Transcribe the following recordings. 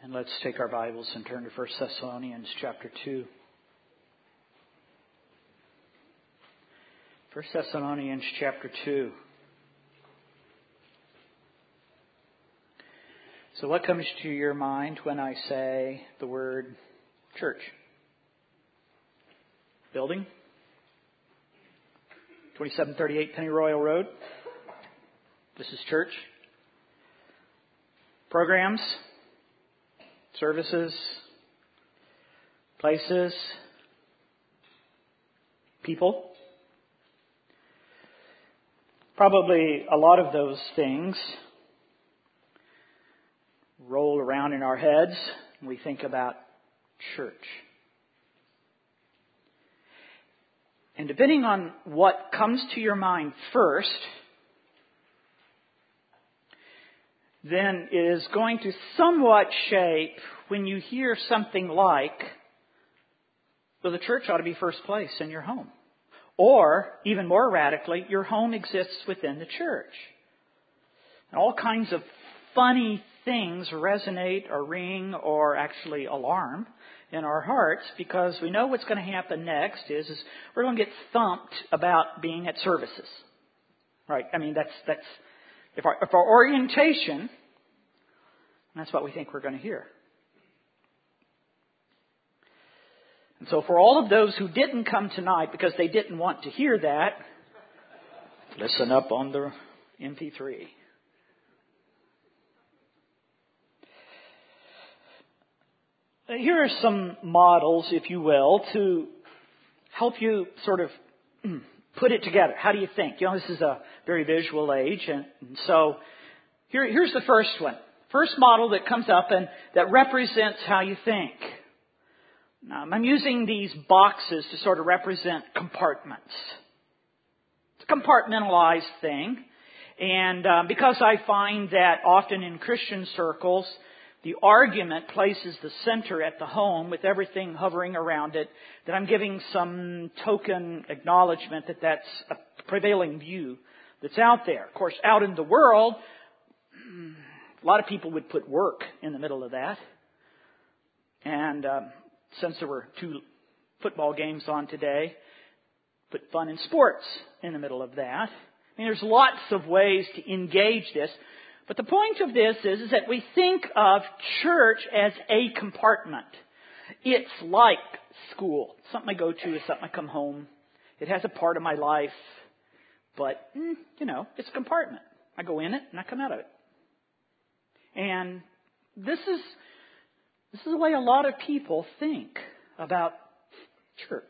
And let's take our Bibles and turn to 1 Thessalonians chapter 2. 1 Thessalonians chapter 2. So what comes to your mind when I say the word church? Building? 2738 Pennyroyal Road. This is church. Programs, services, places, people. Probably a lot of those things roll around in our heads when we think about church. And depending on what comes to your mind first, then it is going to somewhat shape when you hear something like, well, the church ought to be first place in your home. Or, even more radically, your home exists within the church. And all kinds of funny things resonate or ring or actually alarm in our hearts because we know what's going to happen next is we're going to get thumped about being at services. Right? I mean, that's if our orientation, that's what we think we're going to hear. And so for all of those who didn't come tonight because they didn't want to hear that, listen up on the MP3. Here are some models, if you will, to help you sort of put it together. How do you think? You know, this is a very visual age. And so here's the first one. First model that comes up and that represents how you think. Now, I'm using these boxes to sort of represent compartments. It's a compartmentalized thing. And because I find that often in Christian circles, the argument places the center at the home with everything hovering around it, that I'm giving some token acknowledgement that that's a prevailing view that's out there. Of course, out in the world, a lot of people would put work in the middle of that. And since there were 2 football games on today, put fun and sports in the middle of that. I mean, there's lots of ways to engage this. But the point of this is that we think of church as a compartment. It's like school. It's something I go to. It's something I come home. It has a part of my life. But, it's a compartment. I go in it and I come out of it. And this is the way a lot of people think about church.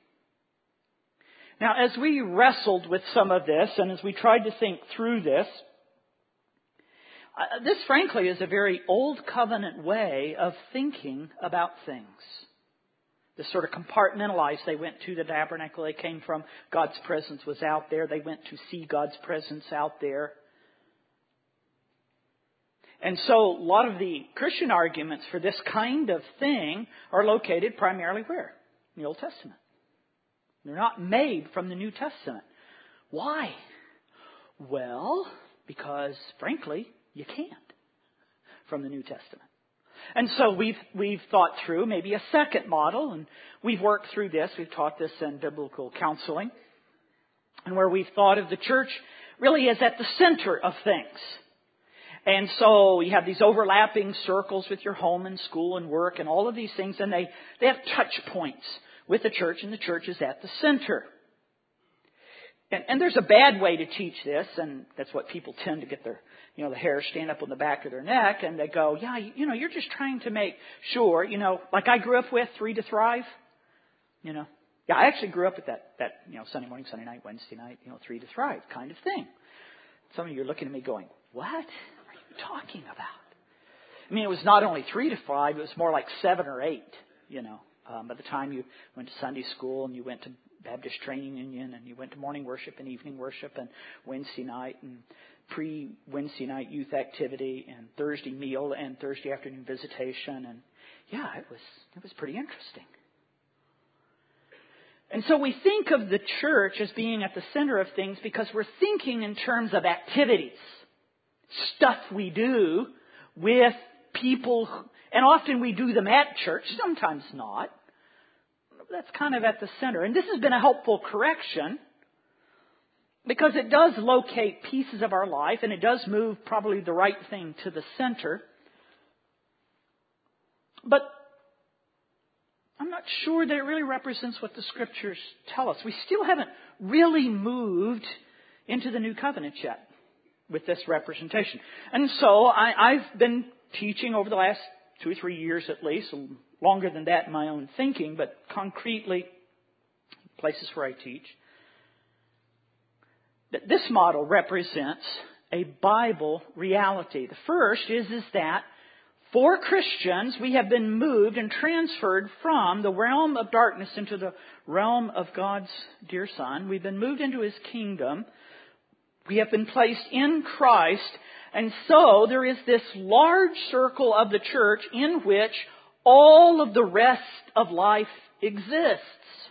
Now, as we wrestled with some of this and as we tried to think through this, this, frankly, is a very old covenant way of thinking about things. This sort of compartmentalized. They went to the tabernacle they came from. God's presence was out there. They went to see God's presence out there. And so a lot of the Christian arguments for this kind of thing are located primarily where? In the Old Testament. They're not made from the New Testament. Why? Well, because, frankly, you can't from the New Testament. And so we've thought through maybe a second model, and we've worked through this. We've taught this in biblical counseling, and where we've thought of the church really as at the center of things. And so you have these overlapping circles with your home and school and work and all of these things, and they have touch points with the church, and the church is at the center. And there's a bad way to teach this, and that's what people tend to get their, the hair stand up on the back of their neck, and they go, you're just trying to make sure, like I grew up with 3 to Thrive, Yeah, I actually grew up with that, Sunday morning, Sunday night, Wednesday night, 3 to Thrive kind of thing. Some of you are looking at me going, what are you talking about? I mean, it was not only 3 to 5, it was more like 7 or 8, by the time you went to Sunday school and you went to Baptist Training Union and you went to morning worship and evening worship and Wednesday night and pre-Wednesday night youth activity and Thursday meal and Thursday afternoon visitation. And it was pretty interesting. And so we think of the church as being at the center of things because we're thinking in terms of activities, stuff we do with people, and often we do them at church, sometimes not. That's kind of at the center. And this has been a helpful correction because it does locate pieces of our life and it does move probably the right thing to the center. But I'm not sure that it really represents what the Scriptures tell us. We still haven't really moved into the New Covenant yet with this representation. And so I've been teaching over the last 2 or 3 years at least, longer than that in my own thinking, but concretely, places where I teach, that this model represents a Bible reality. The first is that for Christians, we have been moved and transferred from the realm of darkness into the realm of God's dear Son. We've been moved into His kingdom. We have been placed in Christ. And so there is this large circle of the church in which all of the rest of life exists.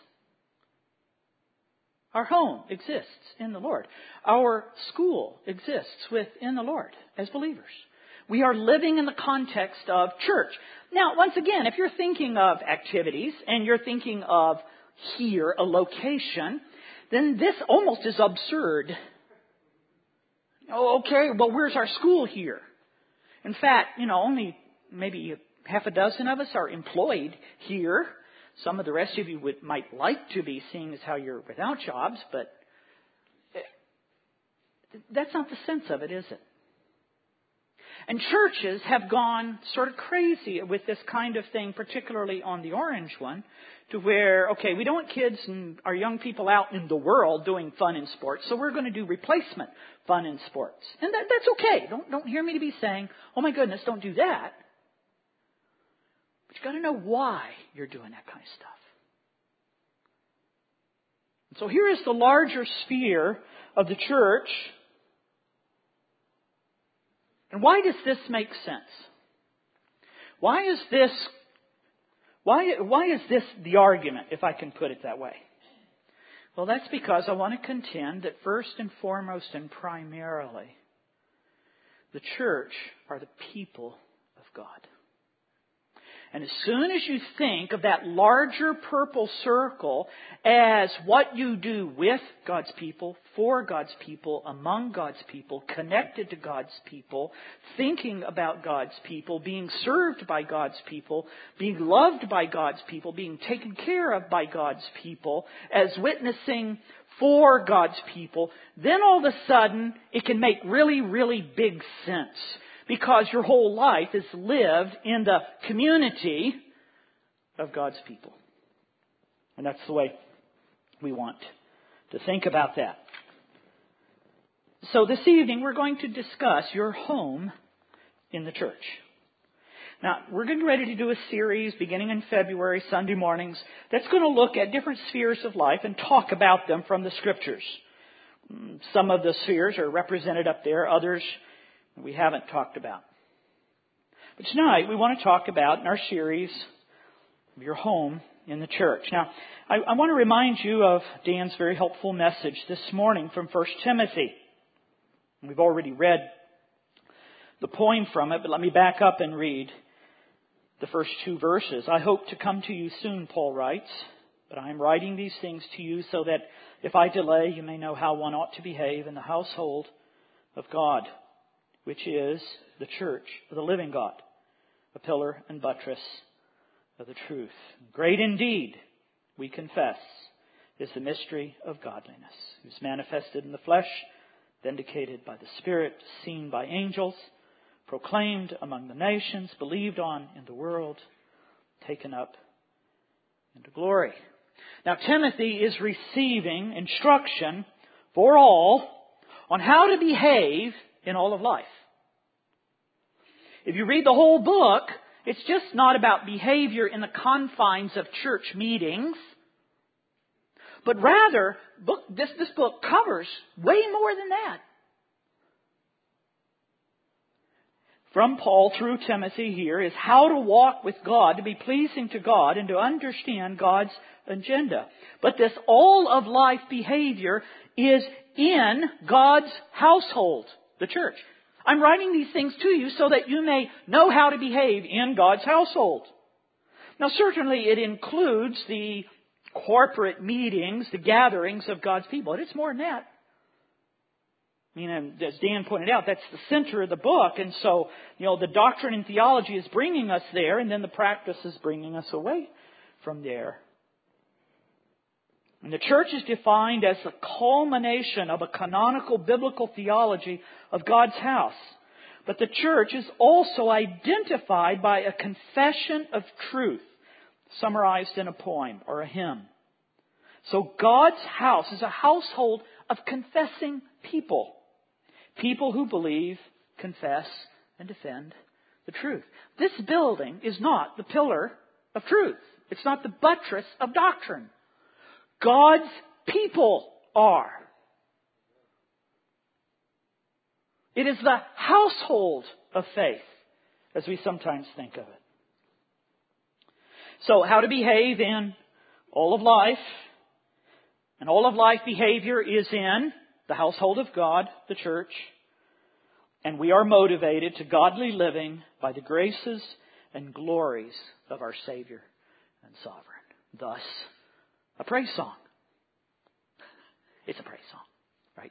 Our home exists in the Lord. Our school exists within the Lord as believers. We are living in the context of church. Now, once again, if you're thinking of activities and you're thinking of here, a location, then this almost is absurd. Oh, okay, well, where's our school here? In fact, only maybe half a dozen of us are employed here. Some of the rest of you might like to be, seeing as how you're without jobs, but that's not the sense of it, is it? And churches have gone sort of crazy with this kind of thing, particularly on the orange one, to where, okay, we don't want kids and our young people out in the world doing fun and sports, so we're going to do replacement fun and sports. And that's okay. Don't hear me to be saying, oh my goodness, don't do that. But you've got to know why you're doing that kind of stuff. And so here is the larger sphere of the church. And why does this make sense? Why is this the argument, if I can put it that way? Well, that's because I want to contend that first and foremost and primarily, the church are the people of God. And as soon as you think of that larger purple circle as what you do with God's people, for God's people, among God's people, connected to God's people, thinking about God's people, being served by God's people, being loved by God's people, being taken care of by God's people, as witnessing for God's people, then all of a sudden it can make really, really big sense. Because your whole life is lived in the community of God's people. And that's the way we want to think about that. So this evening we're going to discuss your home in the church. Now, we're getting ready to do a series beginning in February, Sunday mornings, that's going to look at different spheres of life and talk about them from the Scriptures. Some of the spheres are represented up there, others we haven't talked about. But tonight we want to talk about, in our series, your home in the church. Now, I want to remind you of Dan's very helpful message this morning from 1 Timothy. We've already read the poem from it, but let me back up and read the first 2 verses. I hope to come to you soon, Paul writes, but I am writing these things to you so that if I delay, you may know how one ought to behave in the household of God, which is the church of the living God, a pillar and buttress of the truth. Great indeed, we confess, is the mystery of godliness, who is manifested in the flesh, vindicated by the Spirit, seen by angels, proclaimed among the nations, believed on in the world, taken up into glory. Now, Timothy is receiving instruction for all on how to behave in all of life. If you read the whole book, it's just not about behavior in the confines of church meetings, but rather, this book covers way more than that. From Paul through Timothy here is how to walk with God, to be pleasing to God, and to understand God's agenda. But this all of life behavior is in God's household, the church. I'm writing these things to you so that you may know how to behave in God's household. Now, certainly it includes the corporate meetings, the gatherings of God's people. But it's more than that. I mean, as Dan pointed out, that's the center of the book. And so, the doctrine and theology is bringing us there, and then the practice is bringing us away from there. And the church is defined as the culmination of a canonical biblical theology of God's house. But the church is also identified by a confession of truth, summarized in a poem or a hymn. So God's house is a household of confessing people. People who believe, confess, and defend the truth. This building is not the pillar of truth. It's not the buttress of doctrine. God's people are. It is the household of faith, as we sometimes think of it. So, how to behave in all of life. And all of life behavior is in the household of God, the church. And we are motivated to godly living by the graces and glories of our Savior and Sovereign. Thus, a praise song. It's a praise song, right?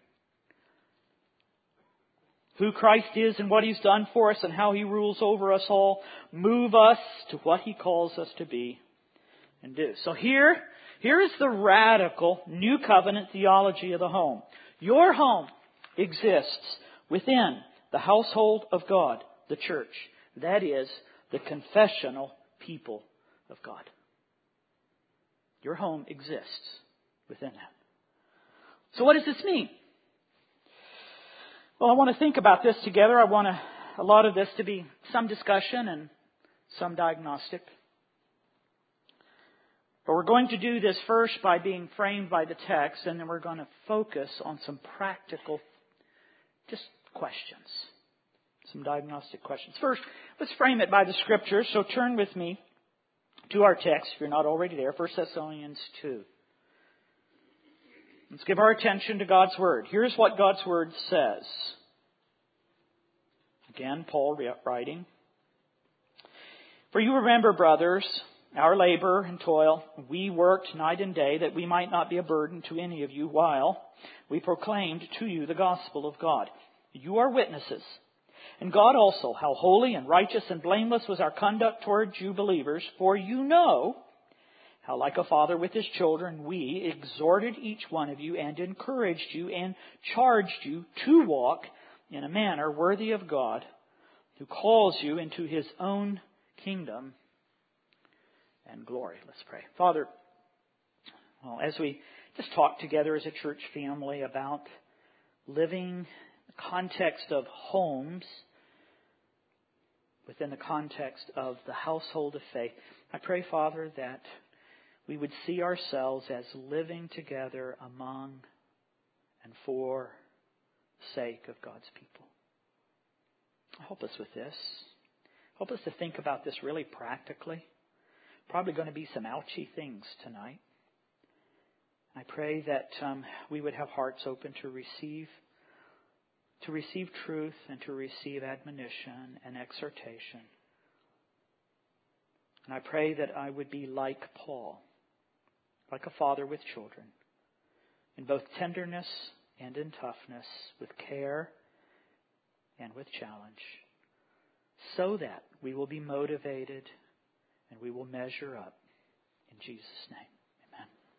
Who Christ is and what He's done for us and how He rules over us all move us to what He calls us to be and do. So here is the radical New Covenant theology of the home. Your home exists within the household of God, the church. That is the confessional people of God. Your home exists within that. So what does this mean? Well, I want to think about this together. I want a lot of this to be some discussion and some diagnostic. But we're going to do this first by being framed by the text, and then we're going to focus on some practical, just questions. Some diagnostic questions. First, let's frame it by the Scriptures. So turn with me to our text, if you're not already there, 1 Thessalonians 2. Let's give our attention to God's Word. Here's what God's Word says. Again, Paul writing. For you remember, brothers, our labor and toil. We worked night and day that we might not be a burden to any of you while we proclaimed to you the gospel of God. You are witnesses. And God also, how holy and righteous and blameless was our conduct towards you believers. For you know how, like a father with his children, we exhorted each one of you and encouraged you and charged you to walk in a manner worthy of God, who calls you into His own kingdom and glory. Let's pray. Father, as we just talk together as a church family about living the context of homes within the context of the household of faith, I pray, Father, that we would see ourselves as living together among and for the sake of God's people. Help us with this. Help us to think about this really practically. Probably going to be some ouchy things tonight. I pray that we would have hearts open to receive truth and to receive admonition and exhortation. And I pray that I would be like Paul, like a father with children, in both tenderness and in toughness, with care and with challenge, so that we will be motivated and we will measure up in Jesus' name.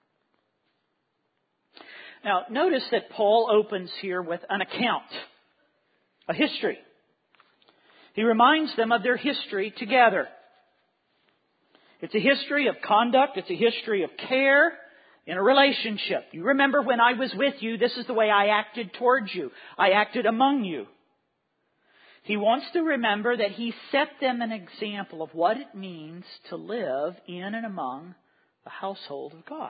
Amen. Now, notice that Paul opens here with an account, a history. He reminds them of their history together. It's a history of conduct. It's a history of care in a relationship. You remember when I was with you, this is the way I acted towards you. I acted among you. He wants to remember that he set them an example of what it means to live in and among the household of God.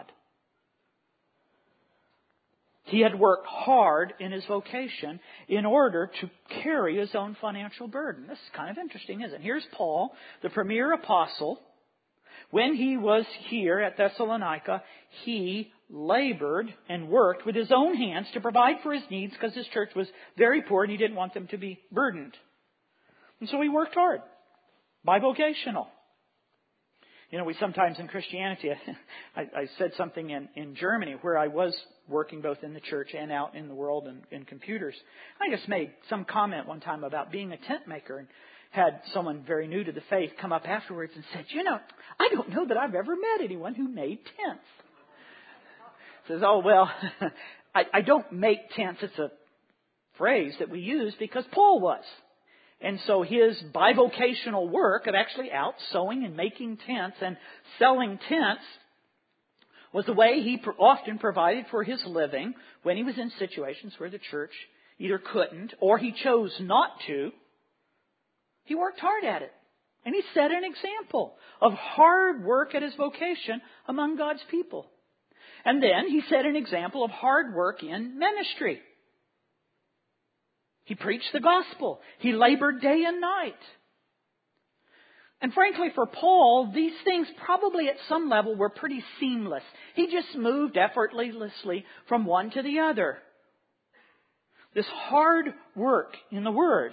He had worked hard in his vocation in order to carry his own financial burden. This is kind of interesting, isn't it? Here's Paul, the premier apostle, when he was here at Thessalonica, he labored and worked with his own hands to provide for his needs because his church was very poor and he didn't want them to be burdened. And so he worked hard, bivocational. You know, we sometimes in Christianity, I said something in Germany where I was working both in the church and out in the world and in computers. I just made some comment one time about being a tent maker and had someone very new to the faith come up afterwards and said, you know, I don't know that I've ever met anyone who made tents. Says, oh, well, I don't make tents. It's a phrase that we use because Paul was. And so his bivocational work of actually out sewing and making tents and selling tents was the way he often provided for his living when he was in situations where the church either couldn't or he chose not to. He worked hard at it. And he set an example of hard work at his vocation among God's people. And then he set an example of hard work in ministry. He preached the gospel. He labored day and night. And frankly, for Paul, these things probably at some level were pretty seamless. He just moved effortlessly from one to the other. This hard work in the Word.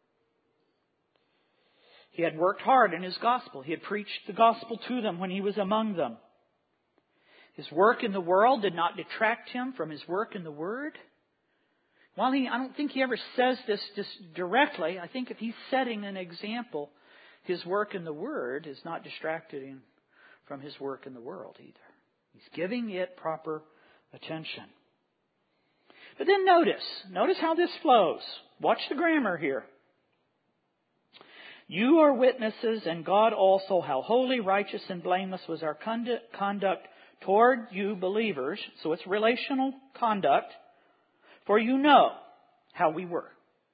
He had worked hard in his gospel. He had preached the gospel to them when he was among them. His work in the world did not detract him from his work in the Word. While I don't think he ever says this just directly, I think if he's setting an example, his work in the Word is not distracting him from his work in the world either. He's giving it proper attention. But then notice how this flows. Watch the grammar here. You are witnesses, and God also, how holy, righteous, and blameless was our conduct toward you believers. So it's relational conduct. For you know how we were.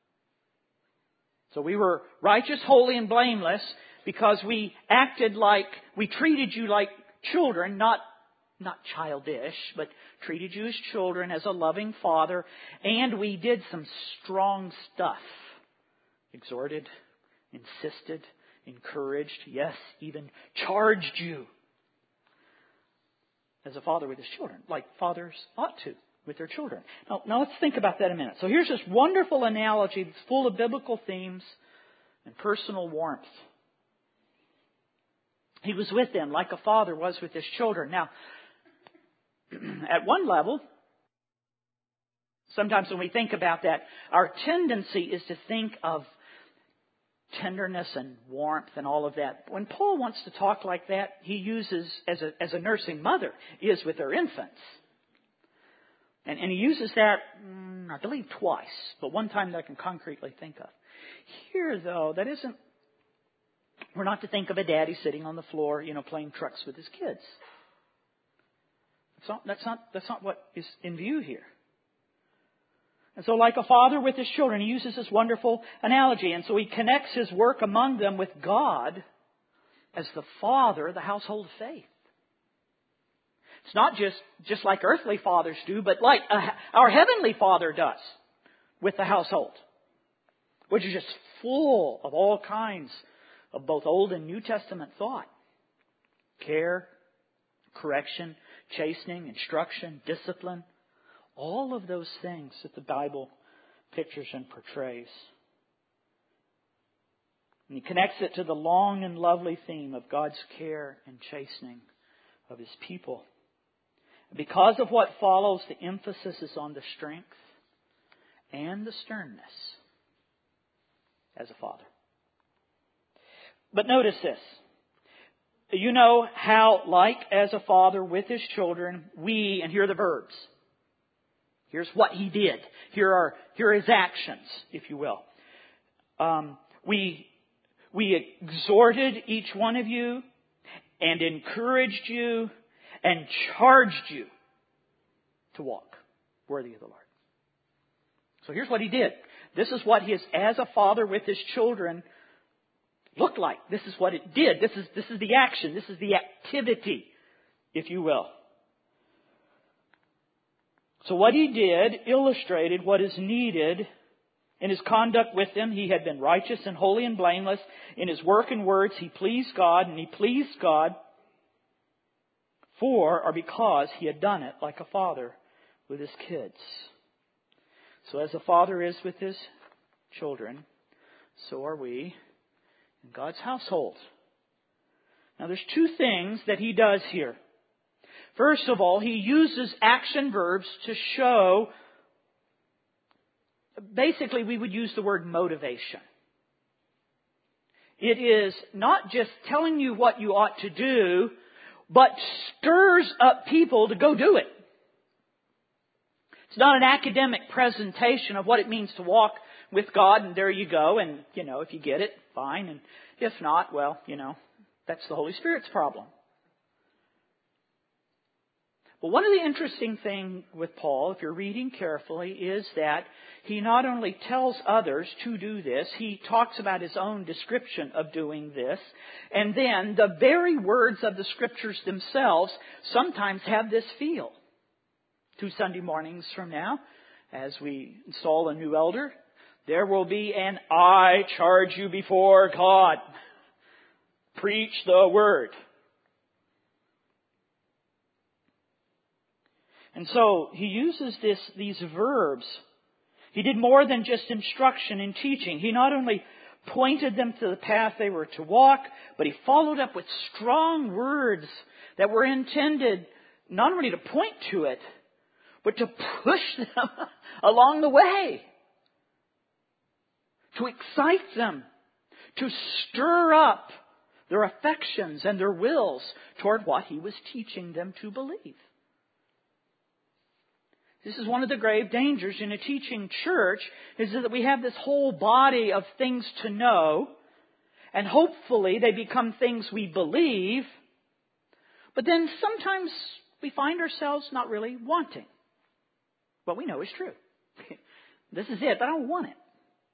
So we were righteous, holy, and blameless because we treated you like children, not childish, but treated you as children, as a loving Father. And we did some strong stuff. Exhorted, insisted, encouraged, yes, even charged you as a father with his children, like fathers ought to with their children. Now let's think about that a minute. So here's this wonderful analogy that's full of biblical themes and personal warmth. He was with them like a father was with his children. Now, at one level, sometimes when we think about that, our tendency is to think of tenderness and warmth and all of that. When Paul wants to talk like that, he uses, as a nursing mother is with her infants. And he uses that, I believe, twice, but one time that I can concretely think of. Here, though, we're not to think of a daddy sitting on the floor, playing trucks with his kids. That's not what is in view here. And so like a father with his children, he uses this wonderful analogy. And so he connects his work among them with God as the father of the household of faith. It's not just like earthly fathers do, but like our heavenly Father does with the household, which is just full of all kinds of both Old and New Testament thought. Care, correction, chastening, instruction, discipline. All of those things that the Bible pictures and portrays. And he connects it to the long and lovely theme of God's care and chastening of His people. Because of what follows, the emphasis is on the strength and the sternness as a father. But notice this. You know how, like as a father with his children, and here are the verbs. Here's what he did. Here are his actions, if you will. We exhorted each one of you and encouraged you and charged you to walk worthy of the Lord. So here's what he did. This is what his, as a father with his children, looked like. This is what it did. This is the action. This is the activity, if you will. So what he did illustrated what is needed in his conduct with them. He had been righteous and holy and blameless. In his work and words, he pleased God, and he pleased God for or because he had done it like a father with his kids. So as a father is with his children, so are we in God's household. Now there's two things that he does here. First of all, he uses action verbs to show, basically we would use the word motivation. It is not just telling you what you ought to do, but stirs up people to go do it. It's not an academic presentation of what it means to walk with God, and there you go, and, if you get it, fine, and if not, well, that's the Holy Spirit's problem. But one of the interesting things with Paul, if you're reading carefully, is that he not only tells others to do this, he talks about his own description of doing this, and then the very words of the Scriptures themselves sometimes have this feel. 2 Sunday mornings from now, as we install a new elder, there will be an I charge you before God. Preach the Word. And so he uses these verbs. He did more than just instruction and teaching. He not only pointed them to the path they were to walk, but he followed up with strong words that were intended not only to point to it, but to push them along the way. To excite them. To stir up their affections and their wills toward what he was teaching them to believe. This is one of the grave dangers in a teaching church, is that we have this whole body of things to know, and hopefully they become things we believe, but then sometimes we find ourselves not really wanting what we know is true. This is it, but I don't want it.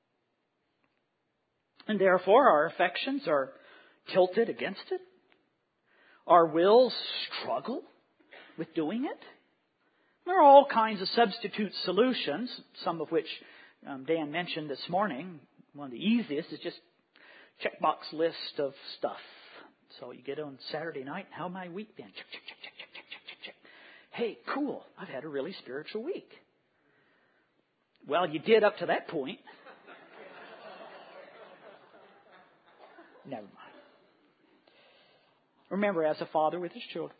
And therefore our affections are tilted against it. Our wills struggle with doing it. There are all kinds of substitute solutions, some of which Dan mentioned this morning. One of the easiest is just checkbox list of stuff. So you get on Saturday night, how my week been? Check, check, check, check, check, check, check, check, check. Hey, cool, I've had a really spiritual week. Well, you did up to that point. Never mind. Remember, as a father with his children.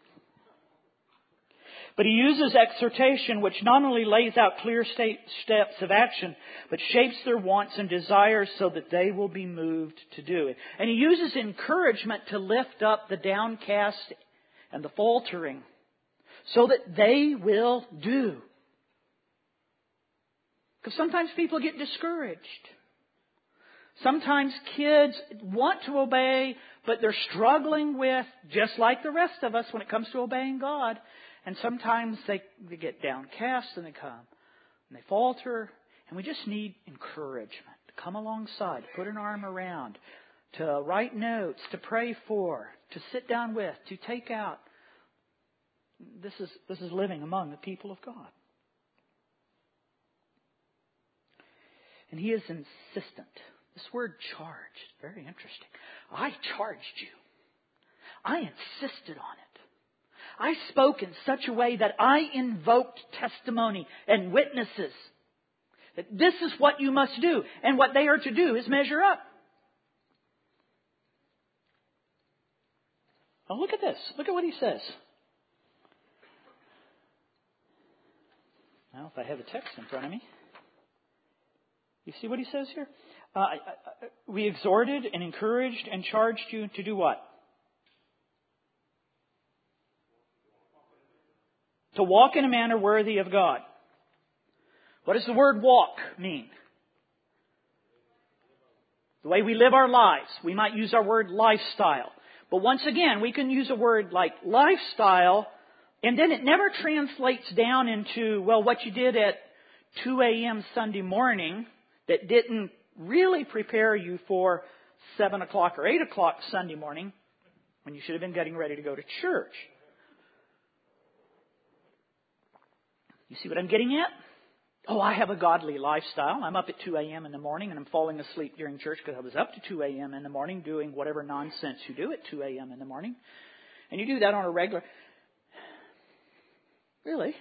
But he uses exhortation, which not only lays out clear steps of action, but shapes their wants and desires so that they will be moved to do it. And he uses encouragement to lift up the downcast and the faltering, so that they will do. Because sometimes people get discouraged. Sometimes kids want to obey, but they're struggling with, just like the rest of us when it comes to obeying God. And sometimes they get downcast and they come and they falter. And we just need encouragement to come alongside, to put an arm around, to write notes, to pray for, to sit down with, to take out. This is living among the people of God. And he is insistent. This word charged, very interesting. I charged you. I insisted on it. I spoke in such a way that I invoked testimony and witnesses that this is what you must do. And what they are to do is measure up. Now look at this. Look at what he says. Now, if I have the text in front of me. You see what he says here? We exhorted and encouraged and charged you to do what? To walk in a manner worthy of God. What does the word walk mean? The way we live our lives. We might use our word lifestyle. But once again, we can use a word like lifestyle, and then it never translates down into, well, what you did at 2 a.m. Sunday morning that didn't really prepare you for 7 o'clock or 8 o'clock Sunday morning when you should have been getting ready to go to church. You see what I'm getting at? Oh, I have a godly lifestyle. I'm up at 2 a.m. in the morning and I'm falling asleep during church because I was up to 2 a.m. in the morning doing whatever nonsense you do at 2 a.m. in the morning. And you do that on a regular. Really?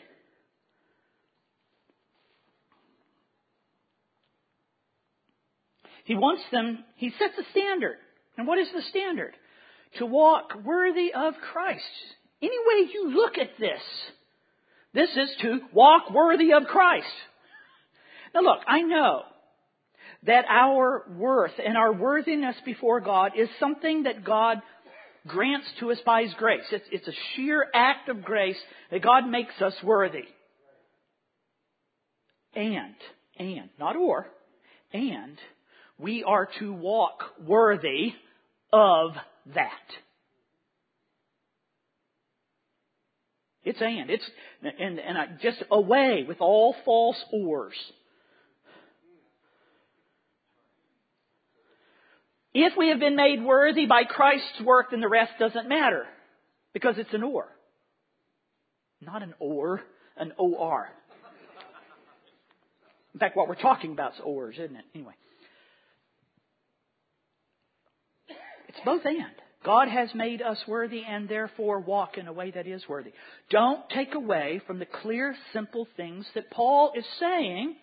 He wants them, he sets a standard. And what is the standard? To walk worthy of Christ. Any way you look at this is to walk worthy of Christ. Now look, I know that our worth and our worthiness before God is something that God grants to us by His grace. It's a sheer act of grace that God makes us worthy. And, not or, and we are to walk worthy of that. It's just away with all false ors. If we have been made worthy by Christ's work, then the rest doesn't matter. Because it's an or. Not an or, an O-R. In fact, what we're talking about is ors, isn't it? Anyway. It's both and. God has made us worthy and therefore walk in a way that is worthy. Don't take away from the clear, simple things that Paul is saying.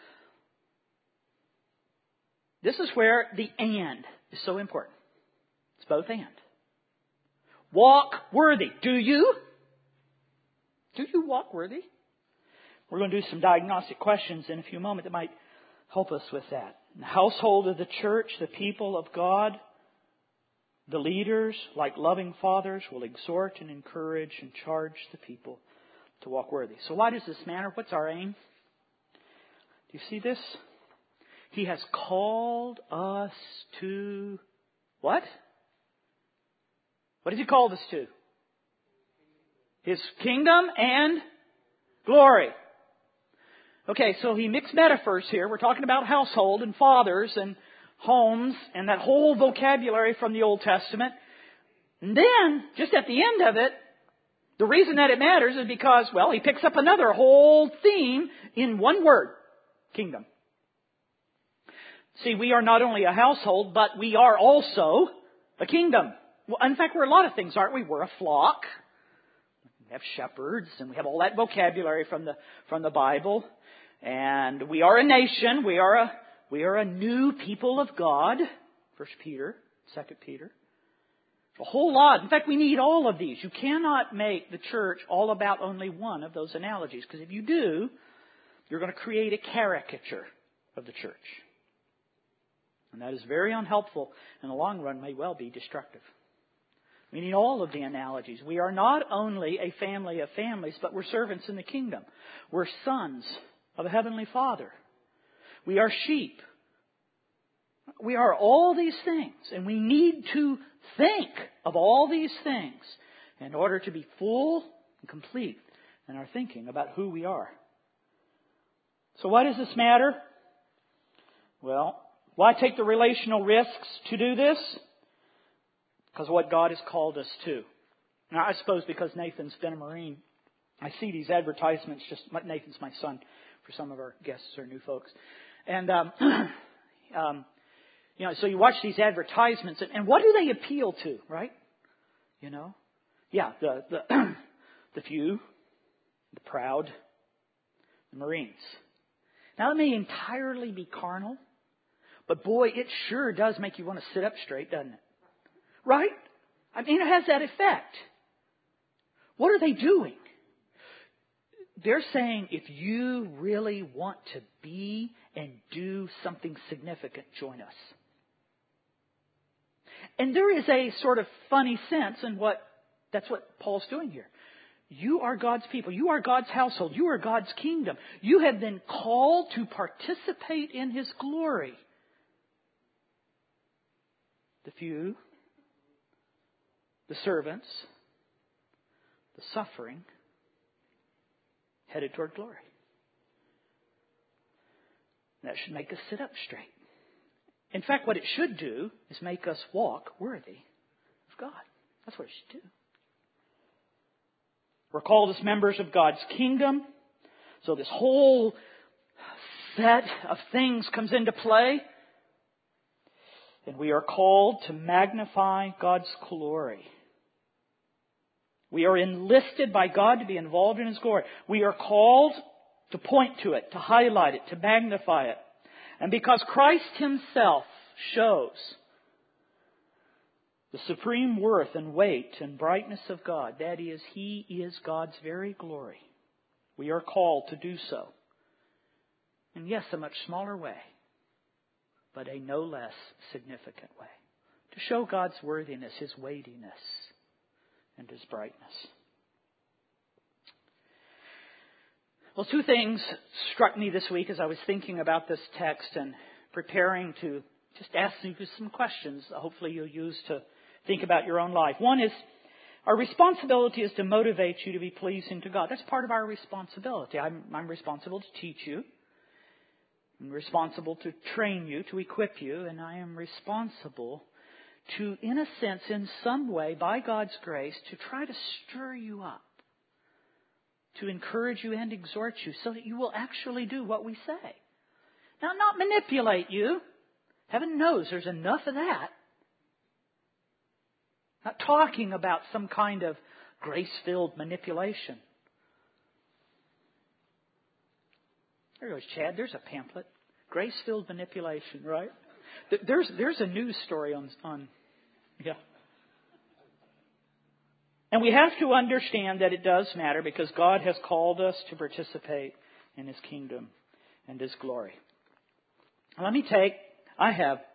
This is where the and is so important. It's both and. Walk worthy. Do you? Do you walk worthy? We're going to do some diagnostic questions in a few moments that might help us with that. In the household of the church, the people of God, the leaders, like loving fathers, will exhort and encourage and charge the people to walk worthy. So why does this matter? What's our aim? Do you see this? He has called us to what? What has He called us to? His kingdom and glory. Okay, so he mixed metaphors here. We're talking about household and fathers and homes and that whole vocabulary from the Old Testament. And then, just at the end of it, the reason that it matters is because, well, he picks up another whole theme in one word. Kingdom. See, we are not only a household, but we are also a kingdom. Well, in fact, we're a lot of things, aren't we? We're a flock. We have shepherds, and we have all that vocabulary from the Bible. And we are a nation. We are a new people of God. 1 Peter, 2 Peter. A whole lot. In fact, we need all of these. You cannot make the church all about only one of those analogies. Because if you do, you're going to create a caricature of the church. And that is very unhelpful. In the long run, may well be destructive. We need all of the analogies. We are not only a family of families, but we're servants in the kingdom. We're sons of a heavenly Father. We are sheep. We are all these things. And we need to think of all these things in order to be full and complete in our thinking about who we are. So why does this matter? Well, why take the relational risks to do this? Because of what God has called us to. Now, I suppose because Nathan's been a Marine, I see these advertisements. Nathan's my son for some of our guests or new folks. And, so you watch these advertisements, and what do they appeal to, right? Yeah, the few, the proud, the Marines. Now, that may entirely be carnal, but boy, it sure does make you want to sit up straight, doesn't it? Right? I mean, it has that effect. What are they doing? They're saying, if you really want to be and do something significant, join us. And there is a sort of funny sense in that's what Paul's doing here. You are God's people. You are God's household. You are God's kingdom. You have been called to participate in His glory. The few, the servants, the suffering, headed toward glory. That should make us sit up straight. In fact, what it should do is make us walk worthy of God. That's what it should do. We're called as members of God's kingdom. So this whole set of things comes into play. And we are called to magnify God's glory. We are enlisted by God to be involved in His glory. We are called to point to it, to highlight it, to magnify it. And because Christ Himself shows the supreme worth and weight and brightness of God, that is, He is God's very glory, we are called to do so. And yes, a much smaller way, but a no less significant way. To show God's worthiness, His weightiness, and His brightness. Well, two things struck me this week as I was thinking about this text and preparing to just ask you some questions hopefully you'll use to think about your own life. One is, our responsibility is to motivate you to be pleasing to God. That's part of our responsibility. I'm responsible to teach you. I'm responsible to train you, to equip you, and I am responsible to, in a sense, in some way, by God's grace, to try to stir you up, to encourage you and exhort you so that you will actually do what we say. Now, not manipulate you. Heaven knows there's enough of that. Not talking about some kind of grace-filled manipulation. There goes Chad. There's a pamphlet. Grace-filled manipulation, right? There's a news story on yeah. And we have to understand that it does matter because God has called us to participate in His kingdom and His glory. Let me take, I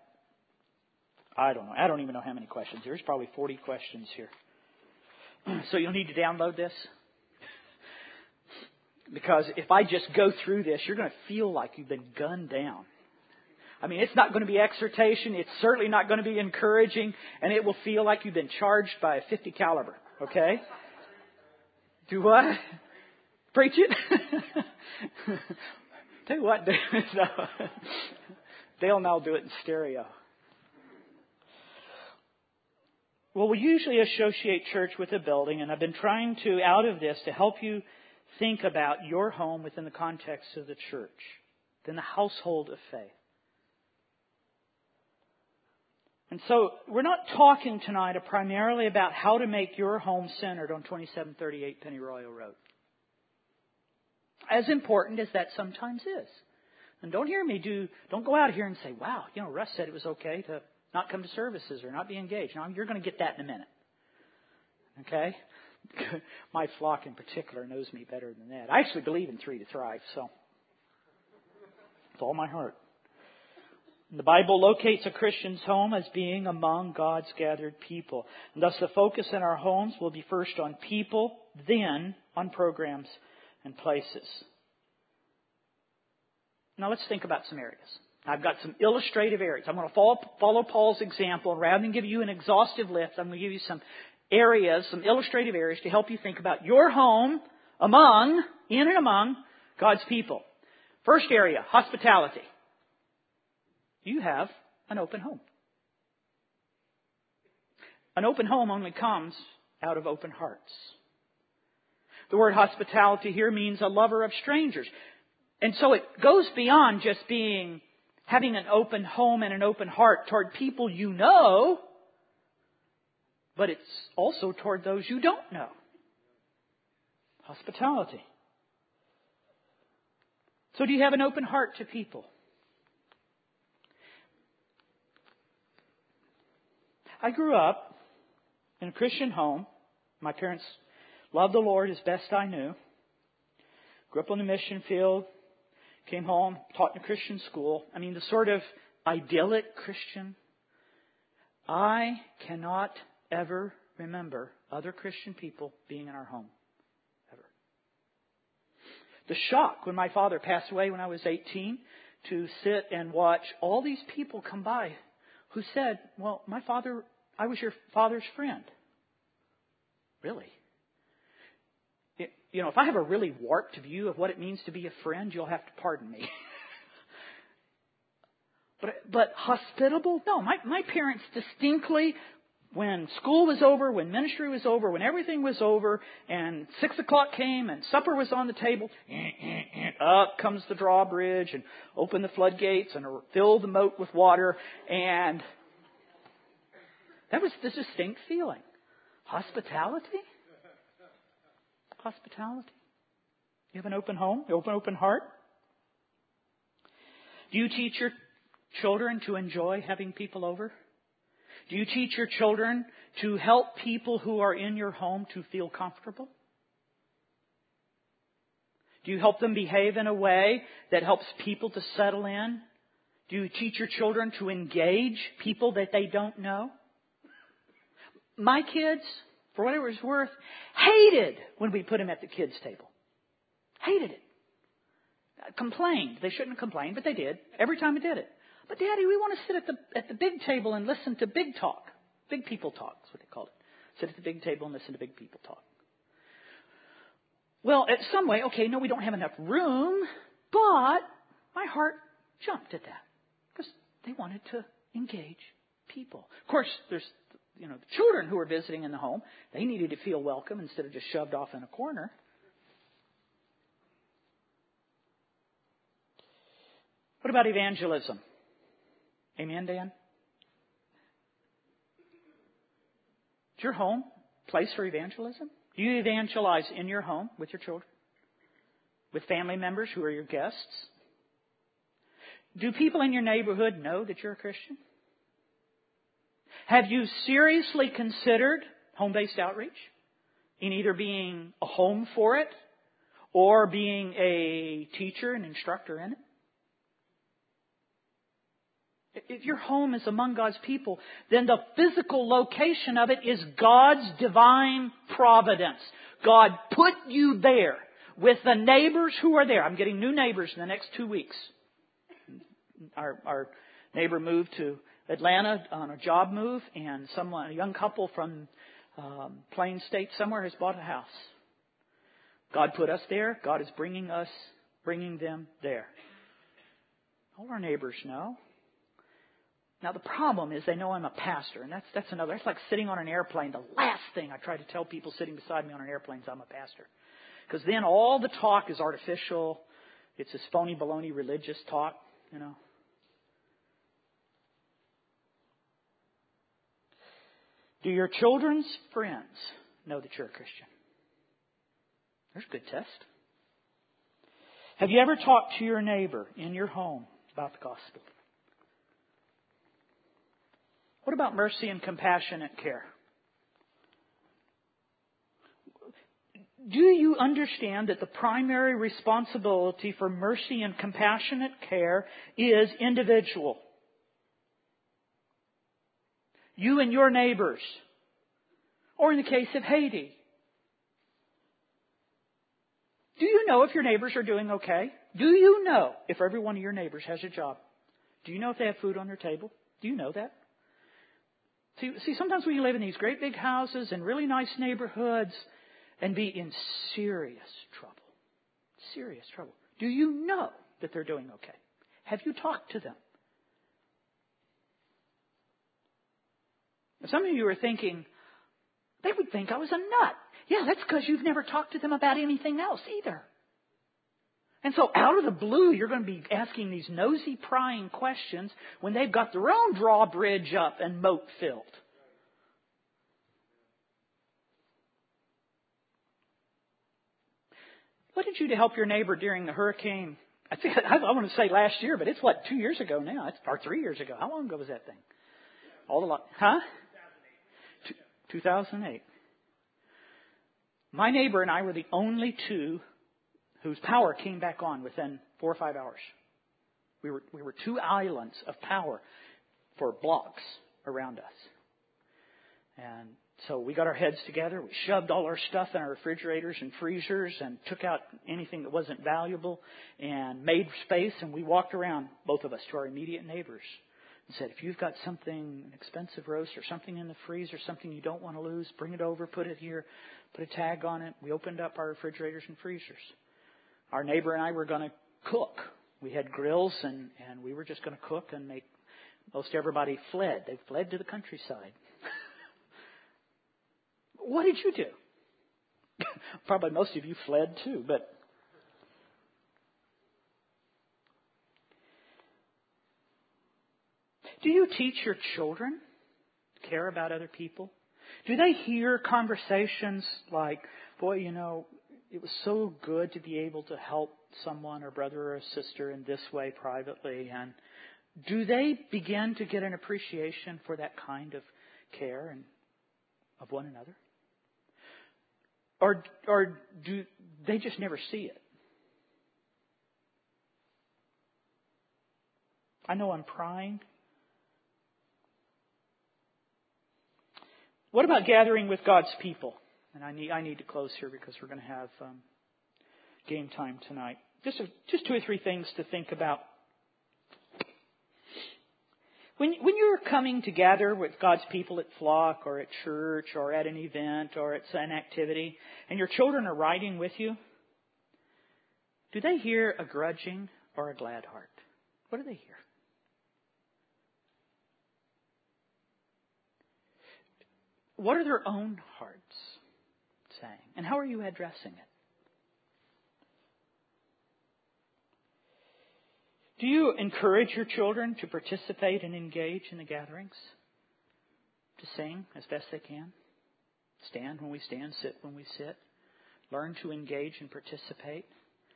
don't even know how many questions. There's probably 40 questions here. So you'll need to download this. Because if I just go through this, you're going to feel like you've been gunned down. I mean, it's not going to be exhortation. It's certainly not going to be encouraging. And it will feel like you've been charged by a .50 caliber. Okay? Do what? Preach it? Tell you what, Dale and I'll do it in stereo. Well, we usually associate church with a building, and I've been trying to, out of this, to help you think about your home within the context of the church, within the household of faith. And so we're not talking tonight primarily about how to make your home centered on 2738 Pennyroyal Road. As important as that sometimes is. And don't go out here and say, wow, Russ said it was okay to not come to services or not be engaged. Now, you're going to get that in a minute. Okay? My flock in particular knows me better than that. I actually believe in 3 to thrive, so with all my heart. The Bible locates a Christian's home as being among God's gathered people. And thus the focus in our homes will be first on people, then on programs and places. Now let's think about some areas. I've got some illustrative areas. I'm going to follow Paul's example. And rather than give you an exhaustive list, I'm going to give you some areas, some illustrative areas to help you think about your home in and among God's people. First area, hospitality. You have an open home. An open home only comes out of open hearts. The word hospitality here means a lover of strangers. And so it goes beyond just having an open home and an open heart toward people you know, but it's also toward those you don't know. Hospitality. So do you have an open heart to people? I grew up in a Christian home. My parents loved the Lord as best I knew. Grew up on the mission field. Came home, taught in a Christian school. I mean, the sort of idyllic Christian. I cannot ever remember other Christian people being in our home. Ever. The shock when my father passed away when I was 18 to sit and watch all these people come by who said, well, I was your father's friend. Really? If I have a really warped view of what it means to be a friend, you'll have to pardon me. But hospitable? No, my parents distinctly, when school was over, when ministry was over, when everything was over, and 6 o'clock came and supper was on the table, up comes the drawbridge and open the floodgates and fill the moat with water. And that was the distinct feeling. Hospitality? hospitality? You have an open home, open heart? Do you teach your children to enjoy having people over? Do you teach your children to help people who are in your home to feel comfortable? Do you help them behave in a way that helps people to settle in? Do you teach your children to engage people that they don't know? My kids, for whatever it's worth, hated when we put them at the kids' table. Hated it. Complained. They shouldn't have complained, but they did. Every time we did it. But Daddy, we want to sit at the big table and listen to big talk. Big people talk is what they called it. Sit at the big table and listen to big people talk. Well, at some way, okay, no, we don't have enough room, but my heart jumped at that because they wanted to engage people. Of course, there's the children who were visiting in the home. They needed to feel welcome instead of just shoved off in a corner. What about evangelism? Amen, Dan? Is your home a place for evangelism? Do you evangelize in your home with your children? With family members who are your guests? Do people in your neighborhood know that you're a Christian? Have you seriously considered home-based outreach in either being a home for it or being a teacher and instructor in it? If your home is among God's people, then the physical location of it is God's divine providence. God put you there with the neighbors who are there. I'm getting new neighbors in the next 2 weeks. Our neighbor moved to Atlanta on a job move, and a young couple from Plain State somewhere has bought a house. God put us there. God is bringing them there. All our neighbors know. Now, the problem is they know I'm a pastor, and that's another. That's like sitting on an airplane. The last thing I try to tell people sitting beside me on an airplane is I'm a pastor. Because then all the talk is artificial. It's this phony, baloney religious talk, Do your children's friends know that you're a Christian? There's a good test. Have you ever talked to your neighbor in your home about the gospel? What about mercy and compassionate care? Do you understand that the primary responsibility for mercy and compassionate care is individual? You and your neighbors. Or in the case of Haiti. Do you know if your neighbors are doing okay? Do you know if every one of your neighbors has a job? Do you know if they have food on their table? Do you know that? See, sometimes we live in these great big houses and really nice neighborhoods and be in serious trouble. Serious trouble. Do you know that they're doing okay? Have you talked to them? Some of you are thinking, they would think I was a nut. Yeah, that's because you've never talked to them about anything else either. And so out of the blue, you're going to be asking these nosy, prying questions when they've got their own drawbridge up and moat filled. What did you do to help your neighbor during the hurricane? I want to say last year, but it's 2 years ago now? Or 3 years ago. How long ago was that thing? 2008. My neighbor and I were the only two whose power came back on within 4 or 5 hours. We were two islands of power for blocks around us. And so we got our heads together. We shoved all our stuff in our refrigerators and freezers and took out anything that wasn't valuable and made space. And we walked around, both of us, to our immediate neighbors and said, if you've got something, an expensive roast or something in the freezer, something you don't want to lose, bring it over, put it here, put a tag on it. We opened up our refrigerators and freezers. Our neighbor and I were going to cook. We had grills and we were just going to cook and make. Most everybody fled. They fled to the countryside. What did you do? Probably most of you fled too, but do you teach your children to care about other people? Do they hear conversations like, boy, it was so good to be able to help someone, or brother or sister, in this way privately. And do they begin to get an appreciation for that kind of care and of one another? Or do they just never see it? I know I'm prying. What about gathering with God's people? And I need to close here because we're going to have game time tonight. Just 2 or 3 things to think about. When you're coming to gather with God's people at Flock or at church or at an event or at an activity, and your children are riding with you, do they hear a grudging or a glad heart? What do they hear? What are their own hearts saying? And how are you addressing it? Do you encourage your children to participate and engage in the gatherings? To sing as best they can? Stand when we stand, sit when we sit. Learn to engage and participate?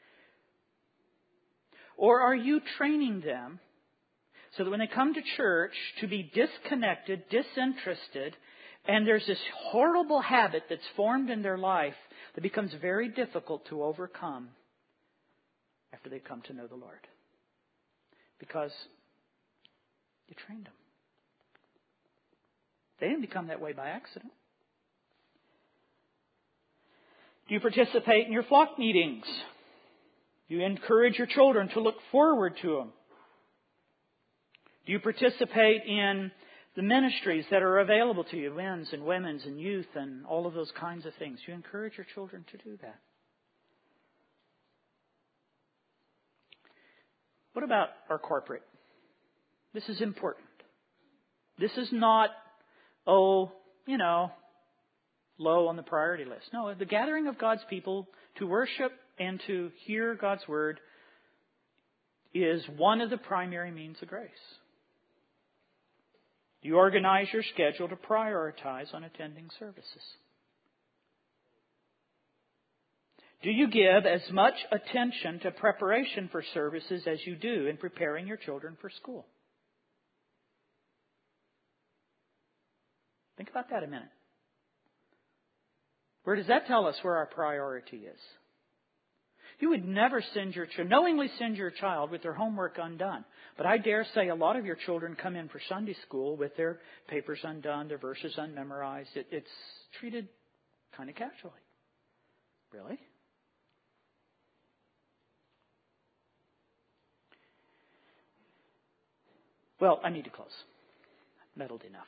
Or are you training them so that when they come to church to be disconnected, disinterested, and there's this horrible habit that's formed in their life that becomes very difficult to overcome after they come to know the Lord? Because you trained them. They didn't become that way by accident. Do you participate in your flock meetings? Do you encourage your children to look forward to them? Do you participate in the ministries that are available to you, men's and women's and youth and all of those kinds of things? Do you encourage your children to do that? What about our corporate? This is important. This is not, low on the priority list. No, the gathering of God's people to worship and to hear God's Word is one of the primary means of grace. Do you organize your schedule to prioritize on attending services? Do you give as much attention to preparation for services as you do in preparing your children for school? Think about that a minute. Where does that tell us where our priority is? You would never knowingly send your child with their homework undone. But I dare say a lot of your children come in for Sunday school with their papers undone, their verses unmemorized. It's treated kind of casually. Really? Well, I need to close. Meddled enough.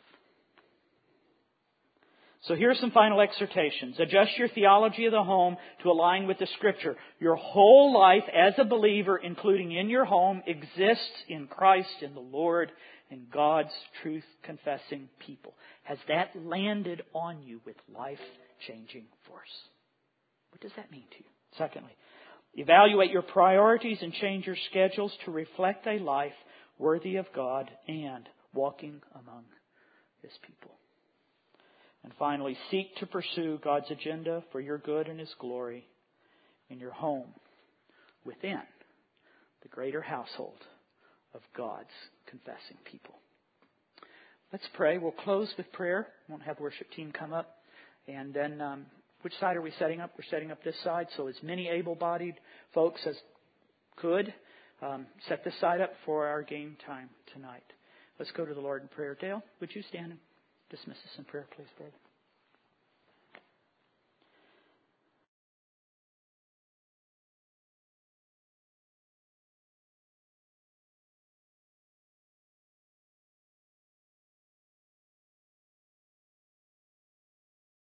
So here are some final exhortations. Adjust your theology of the home to align with the Scripture. Your whole life as a believer, including in your home, exists in Christ, in the Lord, in God's truth-confessing people. Has that landed on you with life-changing force? What does that mean to you? Secondly, evaluate your priorities and change your schedules to reflect a life worthy of God and walking among His people. And finally, seek to pursue God's agenda for your good and His glory in your home within the greater household of God's confessing people. Let's pray. We'll close with prayer. We won't have worship team come up. And then, which side are we setting up? We're setting up this side. So as many able-bodied folks as could set this side up for our game time tonight. Let's go to the Lord in prayer. Dale, would you stand and dismiss us in prayer, please, brother?